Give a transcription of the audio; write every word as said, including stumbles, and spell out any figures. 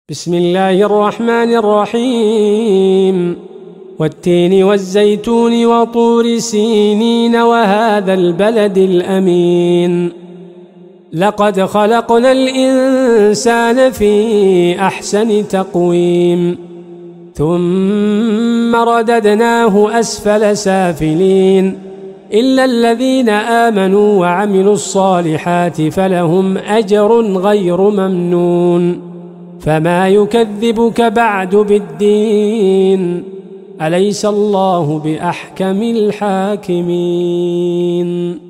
بسم الله الرحمن الرحيم والتين والزيتون وطور سينين وهذا البلد الأمين لقد خلقنا الإنسان في أحسن تقويم ثم رددناه أسفل سافلين إلا الذين آمنوا وعملوا الصالحات فلهم أجر غير ممنون فما يكذبك بعد بالدين أليس الله بأحكم الحاكمين